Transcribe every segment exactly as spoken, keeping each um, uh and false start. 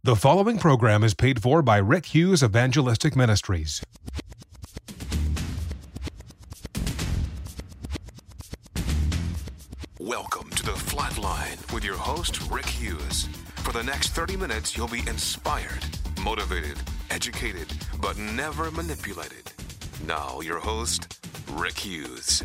The following program is paid for by Rick Hughes Evangelistic Ministries. Welcome to The Flatline with your host, Rick Hughes. For the next thirty minutes, you'll be inspired, motivated, educated, but never manipulated. Now, your host, Rick Hughes.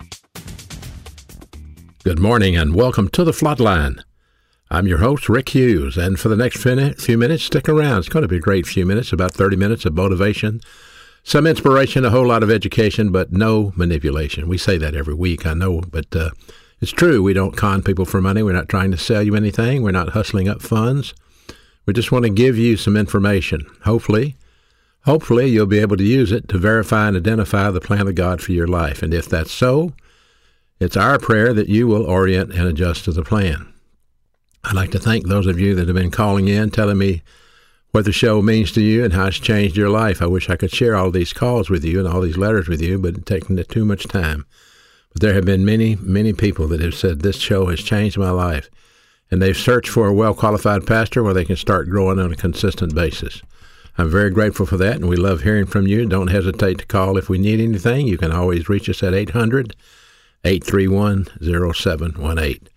Good morning and welcome to The Flatline. I'm your host, Rick Hughes, and for the next few minutes, stick around. It's going to be a great few minutes, about thirty minutes of motivation, some inspiration, a whole lot of education, but no manipulation. We say that every week, I know, but uh, it's true. We don't con people for money. We're not trying to sell you anything. We're not hustling up funds. We just want to give you some information. Hopefully, hopefully you'll be able to use it to verify and identify the plan of God for your life. And if that's so, it's our prayer that you will orient and adjust to the plan. I'd like to thank those of you that have been calling in, telling me what the show means to you and how it's changed your life. I wish I could share all these calls with you and all these letters with you, but it's taken too much time. But there have been many, many people that have said, this show has changed my life. And they've searched for a well-qualified pastor where they can start growing on a consistent basis. I'm very grateful for that, and we love hearing from you. Don't hesitate to call if we need anything. You can always reach us at eight hundred, eight three one, zero seven one eight.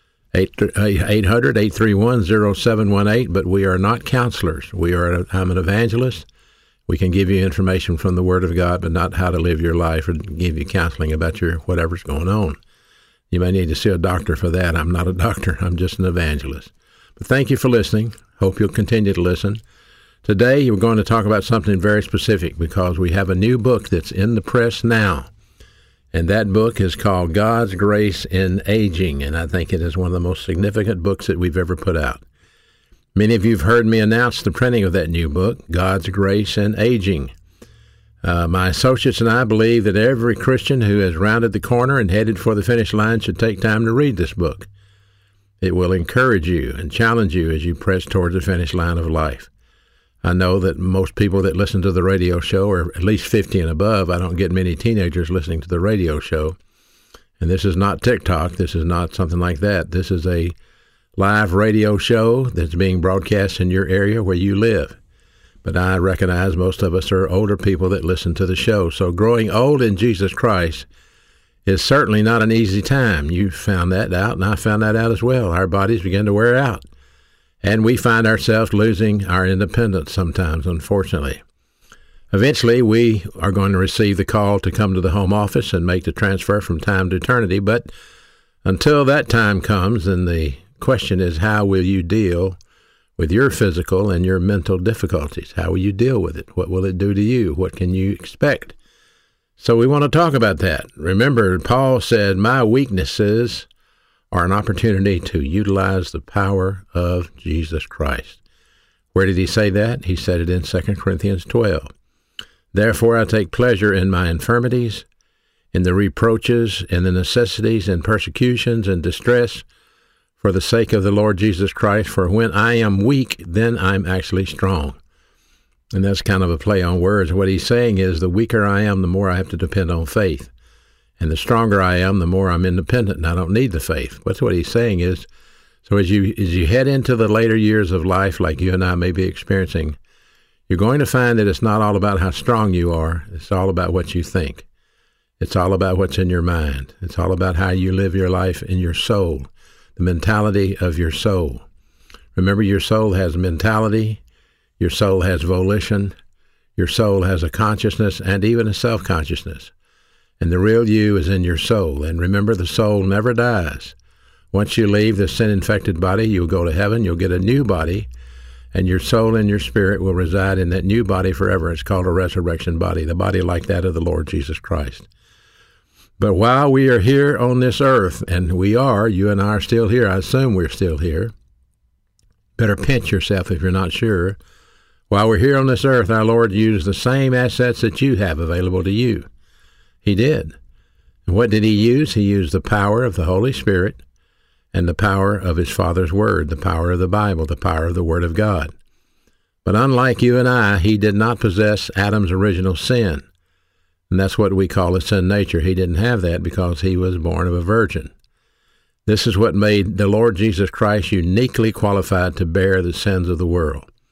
eight hundred, eight three one, zero seven one eight, but we are not counselors. We are. I'm an evangelist. We can give you information from the Word of God, but not how to live your life or give you counseling about your whatever's going on. You may need to see a doctor for that. I'm not a doctor. I'm just an evangelist. But thank you for listening. Hope you'll continue to listen. Today, we're going to talk about something very specific because we have a new book that's in the press now. And that book is called God's Grace in Aging, and I think it is one of the most significant books that we've ever put out. Many of you have heard me announce the printing of that new book, God's Grace in Aging. Uh, my associates and I believe that every Christian who has rounded the corner and headed for the finish line should take time to read this book. It will encourage you and challenge you as you press towards the finish line of life. I know that most people that listen to the radio show are at least fifty and above. I don't get many teenagers listening to the radio show. And this is not TikTok. This is not something like that. This is a live radio show that's being broadcast in your area where you live. But I recognize most of us are older people that listen to the show. So growing old in Jesus Christ is certainly not an easy time. You found that out, and I found that out as well. Our bodies begin to wear out. And we find ourselves losing our independence sometimes, unfortunately. Eventually, we are going to receive the call to come to the home office and make the transfer from time to eternity. But until that time comes, then the question is, how will you deal with your physical and your mental difficulties? How will you deal with it? What will it do to you? What can you expect? So we want to talk about that. Remember, Paul said, my weaknesses are an opportunity to utilize the power of Jesus Christ. Where did he say that? He said it in Second Corinthians twelve. Therefore I take pleasure in my infirmities, in the reproaches, in the necessities, and persecutions, and distress, for the sake of the Lord Jesus Christ. For when I am weak, then I'm actually strong. And that's kind of a play on words. What he's saying is the weaker I am, the more I have to depend on faith. And the stronger I am, the more I'm independent, and I don't need the faith. But what he's saying is, so as you as you head into the later years of life, like you and I may be experiencing, you're going to find that it's not all about how strong you are. It's all about what you think. It's all about what's in your mind. It's all about how you live your life in your soul, the mentality of your soul. Remember, your soul has mentality, your soul has volition, your soul has a consciousness, and even a self-consciousness. And the real you is in your soul. And remember, the soul never dies. Once you leave the sin-infected body, you'll go to heaven, you'll get a new body, and your soul and your spirit will reside in that new body forever. It's called a resurrection body, the body like that of the Lord Jesus Christ. But while we are here on this earth, and we are, you and I are still here, I assume we're still here. Better pinch yourself if you're not sure. While we're here on this earth, our Lord used the same assets that you have available to you. He did. And what did he use? He used the power of the Holy Spirit and the power of his Father's Word, the power of the Bible, the power of the Word of God. But unlike you and I, he did not possess Adam's original sin. And that's what we call a sin nature. He didn't have that because he was born of a virgin. This is what made the Lord Jesus Christ uniquely qualified to bear the sins of the world.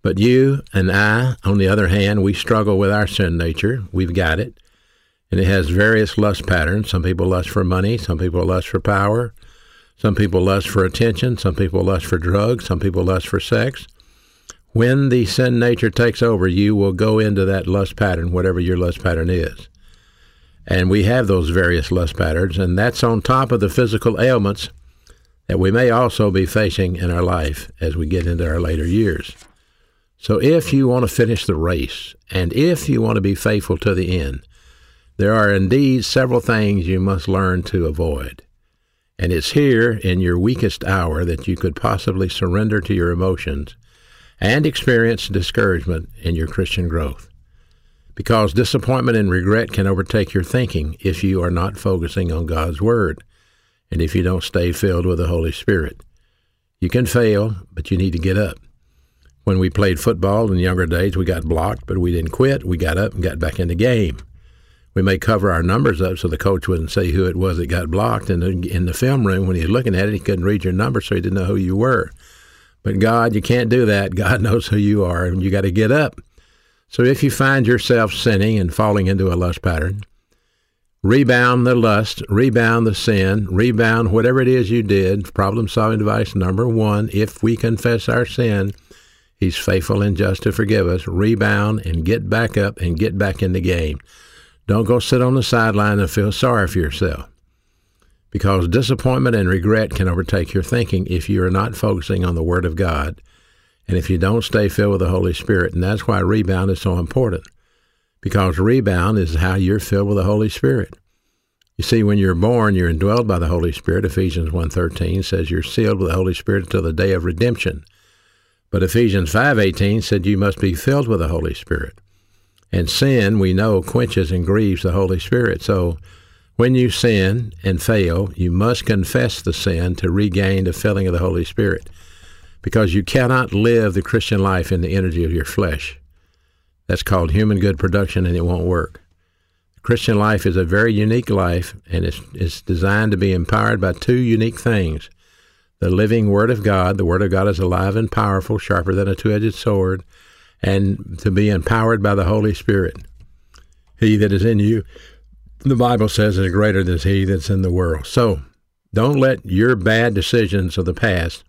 But you and I, on the other hand, we struggle with our sin nature. We've got it. And it has various lust patterns. Some people lust for money. Some people lust for power. Some people lust for attention. Some people lust for drugs. Some people lust for sex. When the sin nature takes over, you will go into that lust pattern, whatever your lust pattern is. And we have those various lust patterns, and that's on top of the physical ailments that we may also be facing in our life as we get into our later years. So if you want to finish the race, and if you want to be faithful to the end, there are indeed several things you must learn to avoid. And it's here in your weakest hour that you could possibly surrender to your emotions and experience discouragement in your Christian growth. Because disappointment and regret can overtake your thinking if you are not focusing on God's Word, and if you don't stay filled with the Holy Spirit. You can fail, but you need to get up. When we played football in younger days, we got blocked, but we didn't quit. We got up and got back in the game. We may cover our numbers up so the coach wouldn't say who it was that got blocked. And in the film room, when he was looking at it, he couldn't read your number, so he didn't know who you were. But God, you can't do that. God knows who you are, and you got to get up. So if you find yourself sinning and falling into a lust pattern, rebound the lust, rebound the sin, rebound whatever it is you did. Problem-solving device number one, if we confess our sin, He's faithful and just to forgive us. Rebound and get back up and get back in the game. Don't go sit on the sideline and feel sorry for yourself, because disappointment and regret can overtake your thinking if you are not focusing on the Word of God and if you don't stay filled with the Holy Spirit. And that's why rebound is so important, because rebound is how you're filled with the Holy Spirit. You see, when you're born, you're indwelled by the Holy Spirit. Ephesians one thirteen says you're sealed with the Holy Spirit until the day of redemption. But Ephesians five eighteen said you must be filled with the Holy Spirit. And sin, we know, quenches and grieves the Holy Spirit. So when you sin and fail, you must confess the sin to regain the filling of the Holy Spirit, because you cannot live the Christian life in the energy of your flesh. That's called human good production, and it won't work. The Christian life is a very unique life, and it's, it's designed to be empowered by two unique things. The living Word of God. The Word of God is alive and powerful, sharper than a two-edged sword, and to be empowered by the Holy Spirit. He that is in you, the Bible says, is greater than he that's in the world. So don't let your bad decisions of the past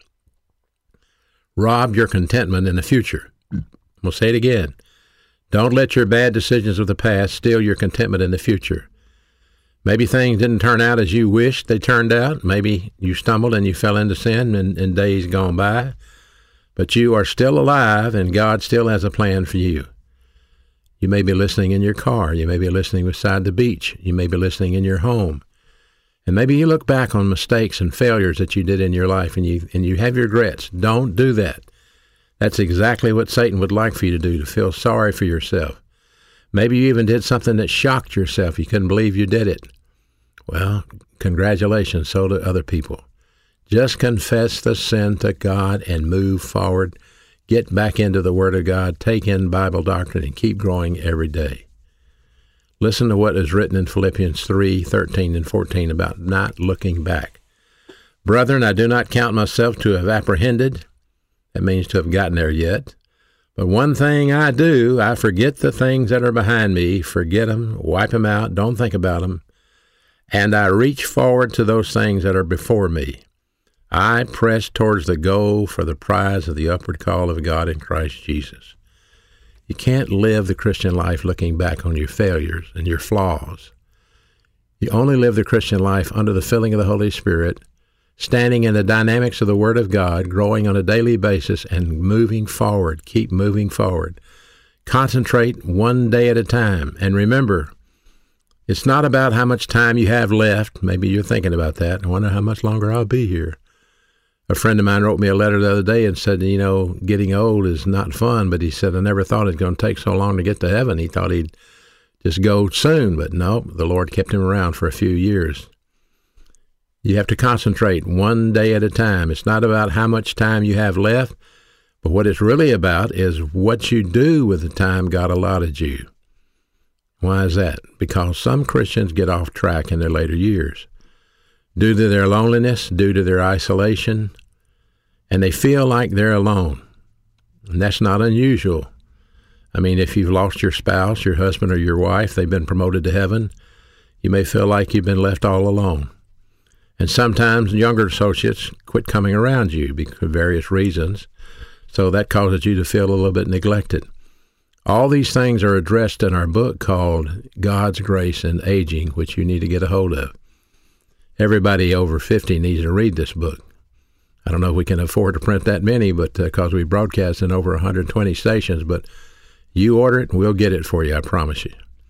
rob your contentment in the future. We'll say it again. Don't let your bad decisions of the past steal your contentment in the future. Maybe things didn't turn out as you wished they turned out. Maybe you stumbled and you fell into sin in, in days gone by. But you are still alive, and God still has a plan for you. You may be listening in your car. You may be listening beside the beach. You may be listening in your home. And maybe you look back on mistakes and failures that you did in your life, and you and you have regrets. Don't do that. That's exactly what Satan would like for you to do, to feel sorry for yourself. Maybe you even did something that shocked yourself. You couldn't believe you did it. Well, congratulations, so do other people. Just confess the sin to God and move forward. Get back into the Word of God, take in Bible doctrine, and keep growing every day. Listen to what is written in Philippians three, thirteen and fourteen about not looking back. Brethren, I do not count myself to have apprehended. That means to have gotten there yet. But one thing I do, I forget the things that are behind me, forget them, wipe them out, don't think about them, and I reach forward to those things that are before me. I press towards the goal for the prize of the upward call of God in Christ Jesus. You can't live the Christian life looking back on your failures and your flaws. You only live the Christian life under the filling of the Holy Spirit, standing in the dynamics of the Word of God, growing on a daily basis and moving forward. Keep moving forward. Concentrate one day at a time. And remember, it's not about how much time you have left. Maybe you're thinking about that. I wonder how much longer I'll be here. A friend of mine wrote me a letter the other day and said, you know, getting old is not fun, but he said, I never thought it was going to take so long to get to heaven. He thought he'd just go soon, but no, the Lord kept him around for a few years. You have to concentrate one day at a time. It's not about how much time you have left, but what it's really about is what you do with the time God allotted you. Why is that? Because some Christians get off track in their later years due to their loneliness, due to their isolation, and they feel like they're alone. And that's not unusual. I mean, if you've lost your spouse, your husband, or your wife, they've been promoted to heaven, you may feel like you've been left all alone. And sometimes younger associates quit coming around you for various reasons, so that causes you to feel a little bit neglected. All these things are addressed in our book called God's Grace in Aging, which you need to get a hold of. Everybody over fifty needs to read this book. I don't know if we can afford to print that many, but because uh, we broadcast in over one hundred twenty stations, but you order it and we'll get it for you, I promise you.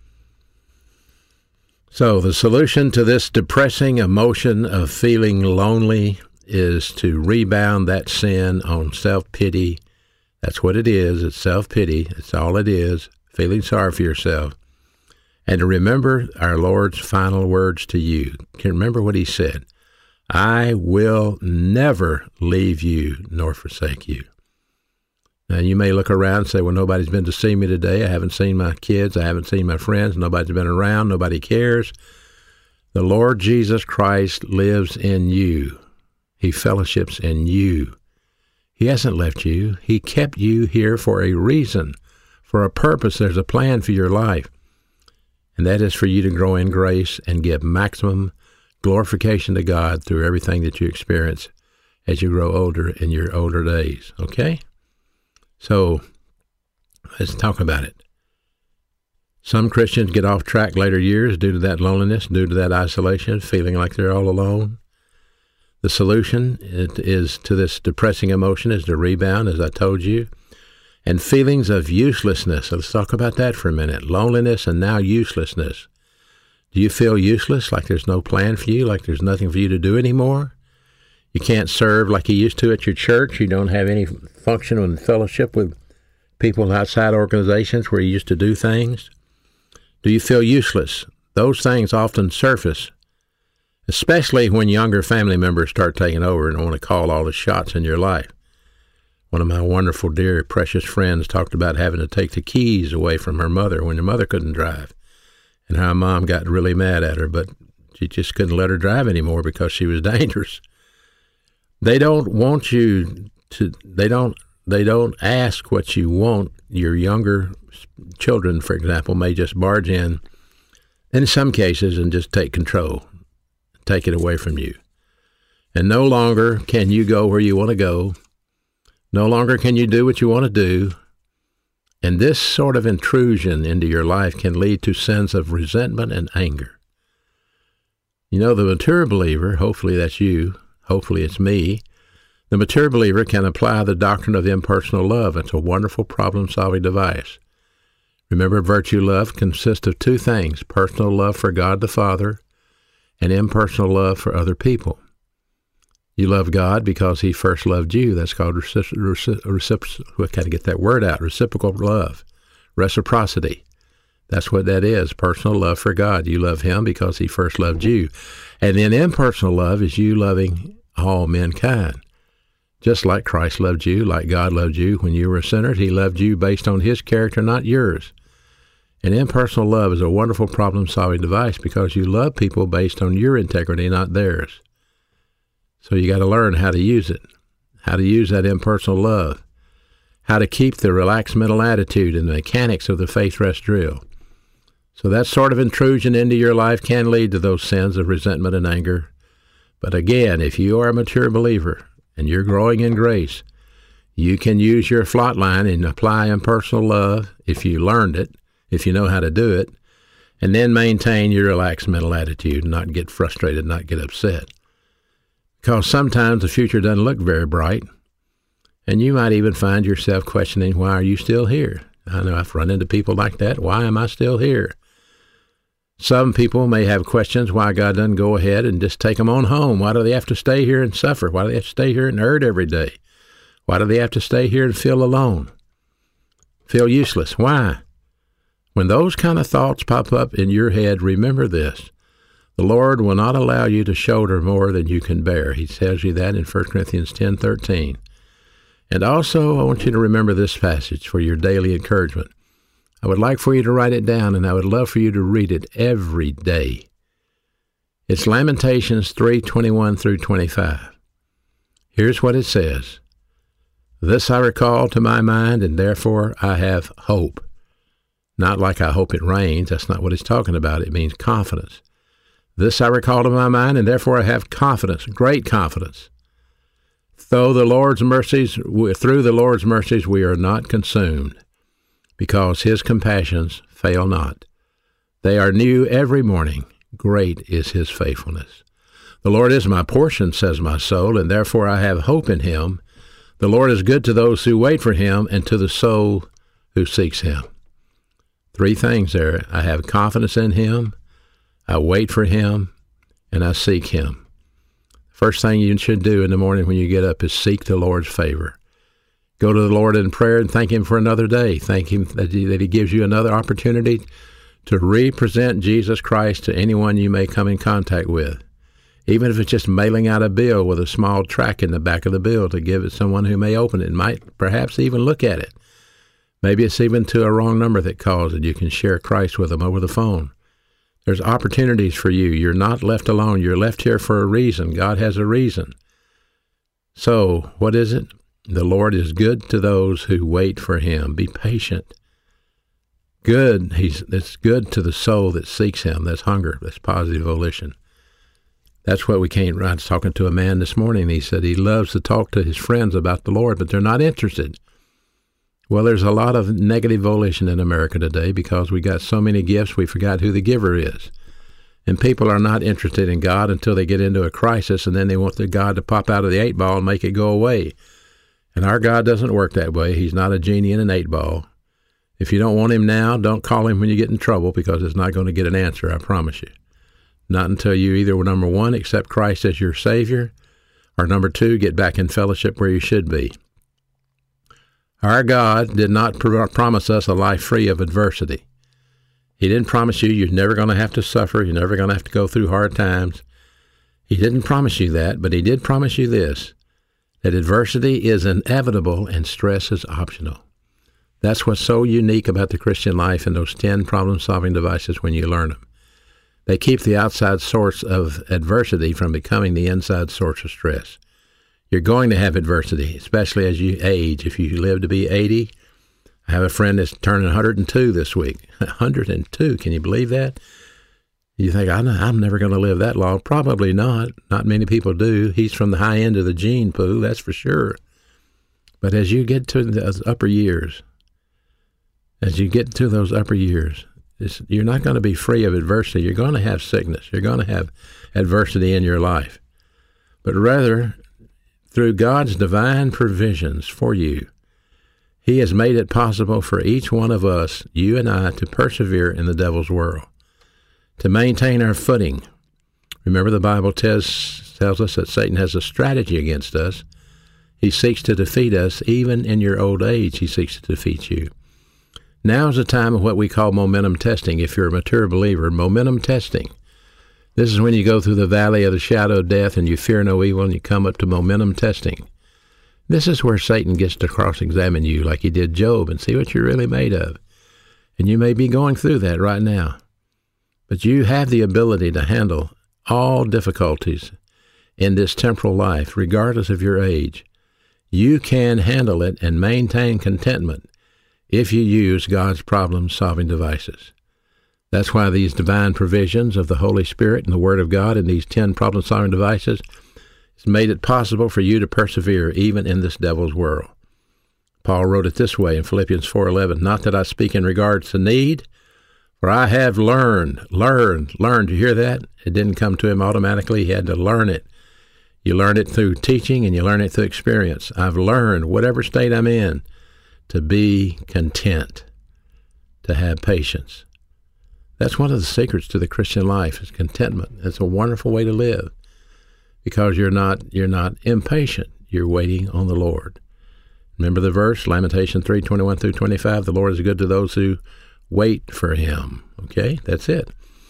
So the solution to this depressing emotion of feeling lonely is to rebound that sin on self-pity. That's what it is. It's self-pity. It's all it is, feeling sorry for yourself. And to remember our Lord's final words to you. Can you remember what he said? I will never leave you nor forsake you. Now, you may look around and say, well, nobody's been to see me today. I haven't seen my kids. I haven't seen my friends. Nobody's been around. Nobody cares. The Lord Jesus Christ lives in you. He fellowships in you. He hasn't left you. He kept you here for a reason, for a purpose. There's a plan for your life. And that is for you to grow in grace and give maximum glorification to God through everything that you experience as you grow older in your older days. Okay? So, let's talk about it. Some Christians get off track later years due to that loneliness, due to that isolation, feeling like they're all alone. The solution is to this depressing emotion is to rebound, as I told you, and feelings of uselessness. So let's talk about that for a minute. Loneliness and now uselessness. Do you feel useless, like there's no plan for you, like there's nothing for you to do anymore? You can't serve like you used to at your church. You don't have any function and fellowship with people outside organizations where you used to do things. Do you feel useless? Those things often surface, especially when younger family members start taking over and want to call all the shots in your life. One of my wonderful, dear, precious friends talked about having to take the keys away from her mother when her mother couldn't drive, and how mom got really mad at her, but she just couldn't let her drive anymore because she was dangerous. They don't want you to, they don't, they don't ask what you want. Your younger children, for example, may just barge in, in some cases, and just take control, take it away from you. And no longer can you go where you want to go. No longer can you do what you want to do. And this sort of intrusion into your life can lead to sins of resentment and anger. You know, the mature believer, hopefully that's you, hopefully it's me, the mature believer can apply the doctrine of impersonal love. It's a wonderful problem-solving device. Remember, virtue love consists of two things, personal love for God the Father and impersonal love for other people. You love God because he first loved you. That's called reciprocal, we got to get that word out, reciprocal love, reciprocity. That's what that is, personal love for God. You love him because he first loved you. And then impersonal love is you loving all mankind. Just like Christ loved you, like God loved you when you were a sinner, he loved you based on his character, not yours. And impersonal love is a wonderful problem-solving device because you love people based on your integrity, not theirs. So you got to learn how to use it, how to use that impersonal love, how to keep the relaxed mental attitude and the mechanics of the faith rest drill. So that sort of intrusion into your life can lead to those sins of resentment and anger. But again, if you are a mature believer and you're growing in grace, you can use your flot line and apply impersonal love if you learned it, if you know how to do it, and then maintain your relaxed mental attitude and not get frustrated, not get upset. Because sometimes the future doesn't look very bright, and you might even find yourself questioning, why are you still here? I know I've run into people like that. Why am I still here? Some people may have questions why God doesn't go ahead and just take them on home. Why do they have to stay here and suffer? Why do they have to stay here and hurt every day? Why do they have to stay here and feel alone, feel useless? Why? When those kind of thoughts pop up in your head, remember this. The Lord will not allow you to shoulder more than you can bear. He tells you that in First Corinthians ten thirteen. And also, I want you to remember this passage for your daily encouragement. I would like for you to write it down, and I would love for you to read it every day. It's Lamentations three twenty-one through twenty-five. Here's what it says. This I recall to my mind, and therefore I have hope. Not like I hope it rains. That's not what it's talking about. It means confidence. This I recall to my mind, and therefore I have confidence, great confidence. Though the Lord's mercies, through the Lord's mercies, we are not consumed, because his compassions fail not. They are new every morning. Great is his faithfulness. The Lord is my portion, says my soul, and therefore I have hope in him. The Lord is good to those who wait for him, and to the soul who seeks him. Three things there. I have confidence in him, I wait for him, and I seek him. First thing you should do in the morning when you get up is seek the Lord's favor. Go to the Lord in prayer and thank him for another day. Thank him that he, that he gives you another opportunity to represent Jesus Christ to anyone you may come in contact with. Even if it's just mailing out a bill with a small tract in the back of the bill to give it to someone who may open it and might perhaps even look at it. Maybe it's even to a wrong number that calls and you can share Christ with them over the phone. There's opportunities for you. You're not left alone. You're left here for a reason. God has a reason. So, what is it? The Lord is good to those who wait for him. Be patient. Good. He's it's good to the soul that seeks him. That's hunger. That's positive volition. That's what we can't. I was talking to a man this morning. He said he loves to talk to his friends about the Lord, but they're not interested. Well, there's a lot of negative volition in America today because we got so many gifts we forgot who the giver is. And people are not interested in God until they get into a crisis, and then they want the God to pop out of the eight ball and make it go away. And our God doesn't work that way. He's not a genie in an eight ball. If you don't want him now, don't call him when you get in trouble because it's not going to get an answer, I promise you. Not until you either, number one, accept Christ as your Savior, or number two, get back in fellowship where you should be. Our God did not pr- promise us a life free of adversity. He didn't promise you you're never going to have to suffer, you're never going to have to go through hard times. He didn't promise you that, but he did promise you this, that adversity is inevitable and stress is optional. That's what's so unique about the Christian life and those ten problem-solving devices when you learn them. They keep the outside source of adversity from becoming the inside source of stress. You're going to have adversity, especially as you age. If you live to be eighty, I have a friend that's turning one hundred two this week. one hundred two, can you believe that? You think, I'm never going to live that long. Probably not. Not many people do. He's from the high end of the gene pool, that's for sure. But as you get to the upper years, as you get to those upper years, It's, you're not going to be free of adversity. You're going to have sickness. You're going to have adversity in your life. But rather, through God's divine provisions for you, he has made it possible for each one of us, you and I, to persevere in the devil's world, to maintain our footing. Remember, the Bible tells, tells us that Satan has a strategy against us. He seeks to defeat us. Even in your old age, he seeks to defeat you. Now is the time of what we call momentum testing. If you're a mature believer, momentum testing. This is when you go through the valley of the shadow of death and you fear no evil and you come up to momentum testing. This is where Satan gets to cross-examine you like he did Job and see what you're really made of. And you may be going through that right now. But you have the ability to handle all difficulties in this temporal life, regardless of your age. You can handle it and maintain contentment if you use God's problem-solving devices. That's why these divine provisions of the Holy Spirit and the Word of God and these ten problem-solving devices has made it possible for you to persevere even in this devil's world. Paul wrote it this way in Philippians four eleven, not that I speak in regards to need, for I have learned, learned, learned. You hear that? It didn't come to him automatically. He had to learn it. You learn it through teaching and you learn it through experience. I've learned, whatever state I'm in, to be content, to have patience. That's one of the secrets to the Christian life is contentment. It's a wonderful way to live because you're not you're not impatient. You're waiting on the Lord. Remember the verse, Lamentation three twenty-one through twenty-five, the Lord is good to those who wait for him. Okay, that's it.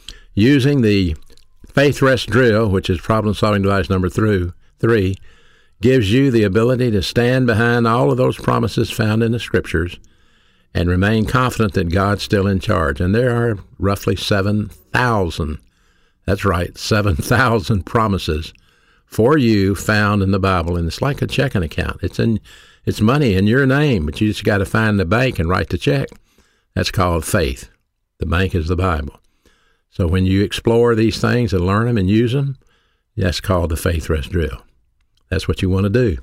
Using the faith rest drill, which is problem-solving device number three, three, gives you the ability to stand behind all of those promises found in the Scriptures and remain confident that God's still in charge. And there are roughly seven thousand, that's right, seven thousand promises for you found in the Bible. And it's like a checking account. It's in It's money in your name, but you just got to find the bank and write the check. That's called faith. The bank is the Bible. So when you explore these things and learn them and use them, that's called the faith rest drill. That's what you want to do.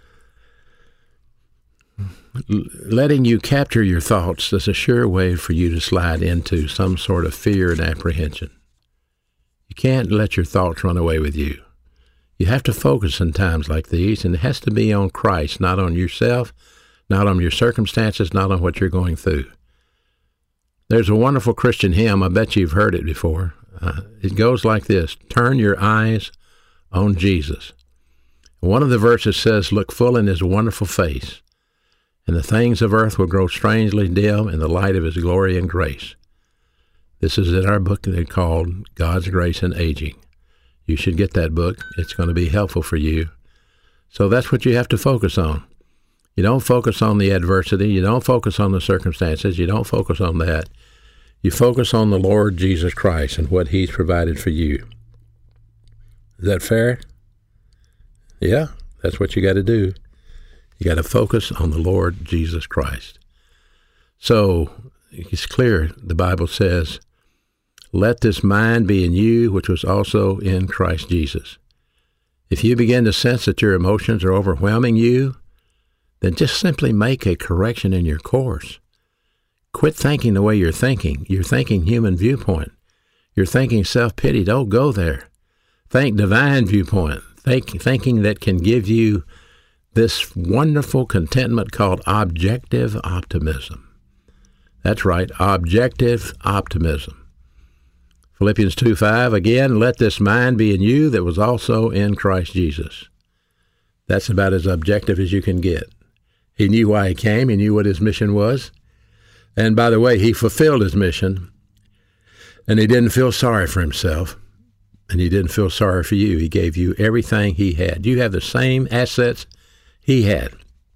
L- letting you capture your thoughts is a sure way for you to slide into some sort of fear and apprehension. You can't let your thoughts run away with you. You have to focus in times like these, and it has to be on Christ, not on yourself, not on your circumstances, not on what you're going through. There's a wonderful Christian hymn. I bet you've heard it before. Uh, it goes like this: turn your eyes on Jesus. One of the verses says, look full in his wonderful face, and the things of earth will grow strangely dim in the light of his glory and grace. This is in our book called God's Grace in Aging. You should get that book. It's going to be helpful for you. So that's what you have to focus on. You don't focus on the adversity. You don't focus on the circumstances. You don't focus on that. You focus on the Lord Jesus Christ and what he's provided for you. Is that fair? Yeah, that's what you got to do. You got to focus on the Lord Jesus Christ. So it's clear, the Bible says, let this mind be in you, which was also in Christ Jesus. If you begin to sense that your emotions are overwhelming you, then just simply make a correction in your course. Quit thinking the way you're thinking. You're thinking human viewpoint. You're thinking self-pity. Don't go there. Think divine viewpoint. Think, thinking that can give you this wonderful contentment called objective optimism. That's right, objective optimism. Philippians two five, again, let this mind be in you that was also in Christ Jesus. That's about as objective as you can get. He knew why he came. He knew what his mission was. And by the way, he fulfilled his mission, and he didn't feel sorry for himself, and he didn't feel sorry for you. He gave you everything he had. You have the same assets he had.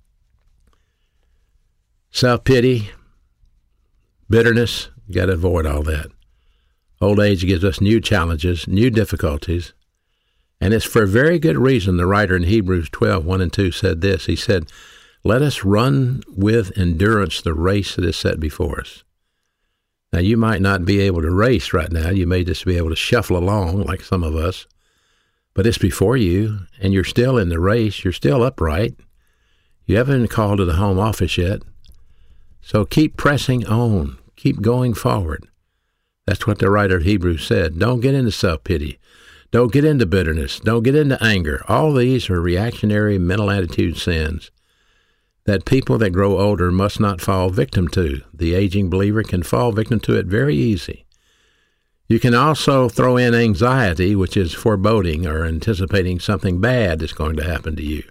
Self-pity, bitterness, you got to avoid all that. Old age gives us new challenges, new difficulties, and it's for a very good reason. The writer in Hebrews twelve, one and two said this. He said, let us run with endurance the race that is set before us. Now, you might not be able to race right now. You may just be able to shuffle along like some of us, but it's before you, and you're still in the race. You're still upright. You haven't been called to the home office yet. So keep pressing on. Keep going forward. That's what the writer of Hebrews said. Don't get into self-pity. Don't get into bitterness. Don't get into anger. All these are reactionary mental attitude sins that people that grow older must not fall victim to. The aging believer can fall victim to it very easy. You can also throw in anxiety, which is foreboding or anticipating something bad is going to happen to you.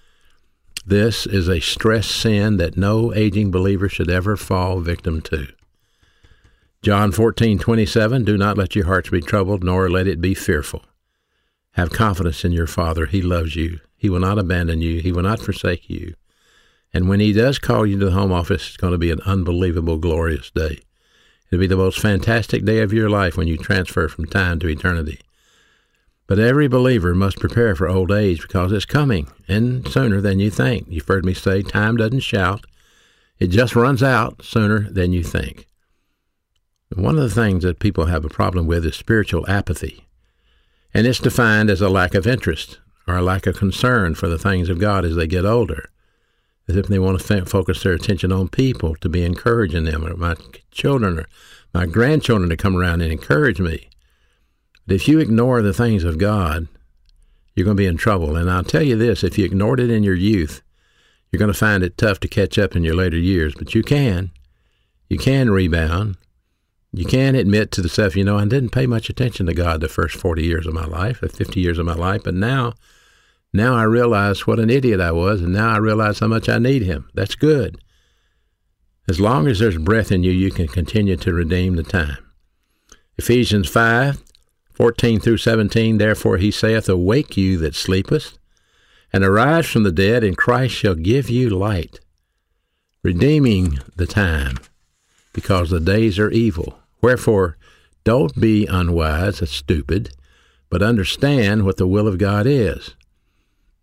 This is a stress sin that no aging believer should ever fall victim to. John fourteen twenty-seven, do not let your hearts be troubled, nor let it be fearful. Have confidence in your Father. He loves you. He will not abandon you. He will not forsake you. And when he does call you to the home office, it's going to be an unbelievable, glorious day. It'll be the most fantastic day of your life when you transfer from time to eternity. But every believer must prepare for old age because it's coming, and sooner than you think. You've heard me say, time doesn't shout. It just runs out sooner than you think. One of the things that people have a problem with is spiritual apathy. And it's defined as a lack of interest or a lack of concern for the things of God as they get older. As if they want to f- focus their attention on people to be encouraging them, or my children or my grandchildren to come around and encourage me. But if you ignore the things of God, you're going to be in trouble. And I'll tell you this, if you ignored it in your youth, you're going to find it tough to catch up in your later years. But you can. You can rebound. You can admit to the self, you know, I didn't pay much attention to God the first forty years of my life, or fifty years of my life, but now Now I realize what an idiot I was, and now I realize how much I need him. That's good. As long as there's breath in you, you can continue to redeem the time. Ephesians five, fourteen through seventeen, therefore he saith, awake you that sleepest, and arise from the dead, and Christ shall give you light, redeeming the time, because the days are evil. Wherefore, don't be unwise or stupid, but understand what the will of God is.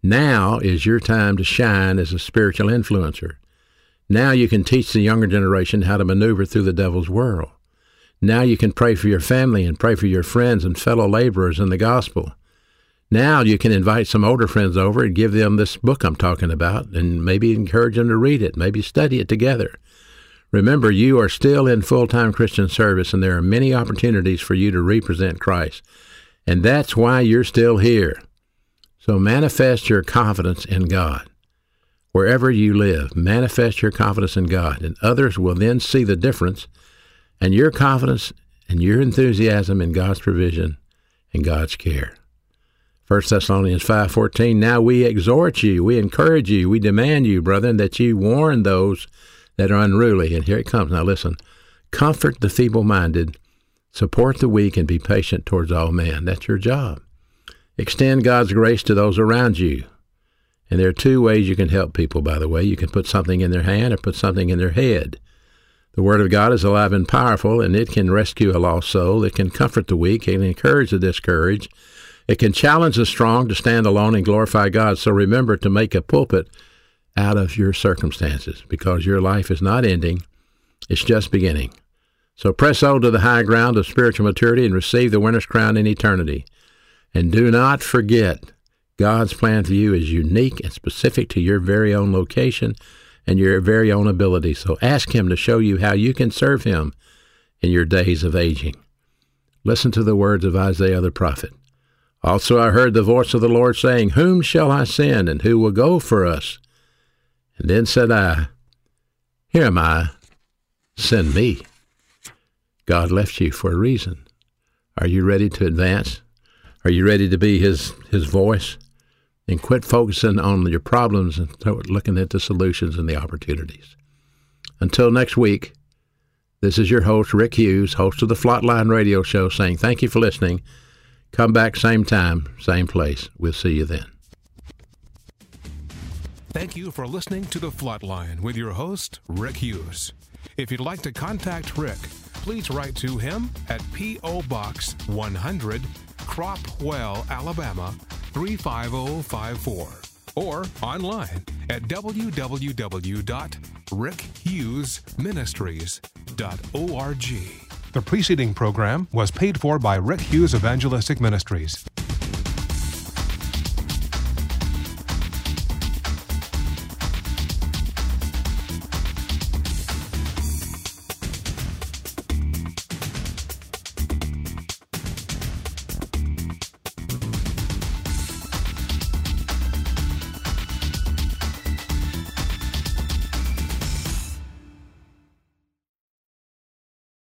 Now is your time to shine as a spiritual influencer. Now you can teach the younger generation how to maneuver through the devil's world. Now you can pray for your family and pray for your friends and fellow laborers in the gospel. Now you can invite some older friends over and give them this book I'm talking about and maybe encourage them to read it, maybe study it together. Remember, you are still in full-time Christian service, and there are many opportunities for you to represent Christ. And that's why you're still here. So manifest your confidence in God. Wherever you live, manifest your confidence in God, and others will then see the difference, and your confidence and your enthusiasm in God's provision and God's care. First Thessalonians five fourteen, now we exhort you, we encourage you, we demand you, brethren, that you warn those that are unruly. And here it comes. Now listen, comfort the feeble-minded, support the weak, and be patient towards all men. That's your job. Extend God's grace to those around you. And there are two ways you can help people, by the way. You can put something in their hand or put something in their head. The Word of God is alive and powerful, and it can rescue a lost soul. It can comfort the weak. It can encourage the discouraged. It can challenge the strong to stand alone and glorify God. So remember to make a pulpit out of your circumstances, because your life is not ending. It's just beginning. So press on to the high ground of spiritual maturity and receive the winner's crown in eternity. And do not forget, God's plan for you is unique and specific to your very own location and your very own ability. So ask Him to show you how you can serve Him in your days of aging. Listen to the words of Isaiah the prophet. Also I heard the voice of the Lord saying, whom shall I send, and who will go for us? And then said I, here am I, send me. God left you for a reason. Are you ready to advance? Are you ready to be his, his voice? And quit focusing on your problems and start looking at the solutions and the opportunities. Until next week, this is your host, Rick Hughes, host of the Flatline Radio Show, saying thank you for listening. Come back same time, same place. We'll see you then. Thank you for listening to The Flatline with your host, Rick Hughes. If you'd like to contact Rick, please write to him at P O Box one hundred, Cropwell, Alabama three five zero five four, or online at w w w dot rick hughes ministries dot org. The preceding program was paid for by Rick Hughes Evangelistic Ministries.